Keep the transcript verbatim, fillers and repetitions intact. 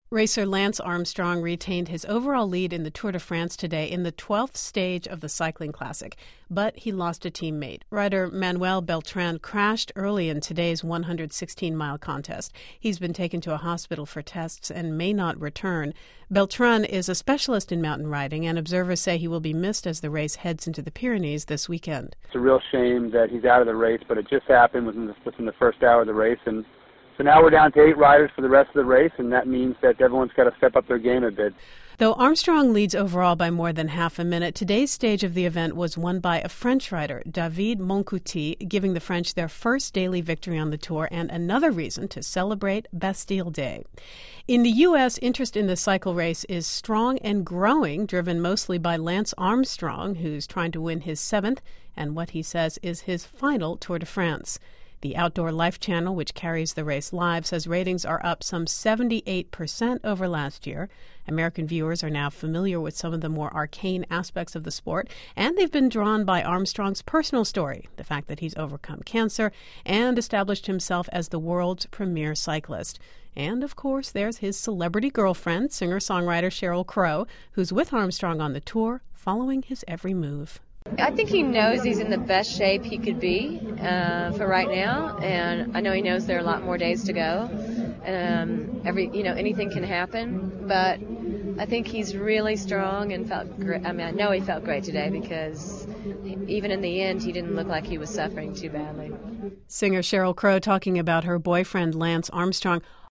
Racer Lance Armstrong retained his overall lead in the Tour de France today in the twelfth stage of the cycling classic, but he lost a teammate. Rider Manuel Beltran crashed early in today's one hundred sixteen mile contest. He's been taken to a hospital for tests and may not return. Beltran is a specialist in mountain riding, and observers say he will be missed as the race heads into the Pyrenees this weekend. It's a real shame that he's out of the race, but it just happened within the, within the first hour of the race, and so now we're down to eight riders for the rest of the race, and that means that everyone's got to step up their game a bit. Though Armstrong leads overall by more than half a minute, today's stage of the event was won by a French rider, David Moncoutié, giving the French their first daily victory on the Tour and another reason to celebrate Bastille Day. In the U S, interest in the cycle race is strong and growing, driven mostly by Lance Armstrong, who's trying to win his seventh and what he says is his final Tour de France. The Outdoor Life channel, which carries the race live, says ratings are up some seventy-eight percent over last year. American viewers are now familiar with some of the more arcane aspects of the sport, and they've been drawn by Armstrong's personal story, the fact that he's overcome cancer and established himself as the world's premier cyclist. And, of course, there's his celebrity girlfriend, singer-songwriter Sheryl Crow, who's with Armstrong on the tour, following his every move. I think he knows he's in the best shape he could be uh, for right now, and I know he knows there are a lot more days to go. Um, every, you know, anything can happen, but I think he's really strong and felt great. I mean, I know he felt great today because even in the end, he didn't look like he was suffering too badly. Singer Sheryl Crow talking about her boyfriend Lance Armstrong.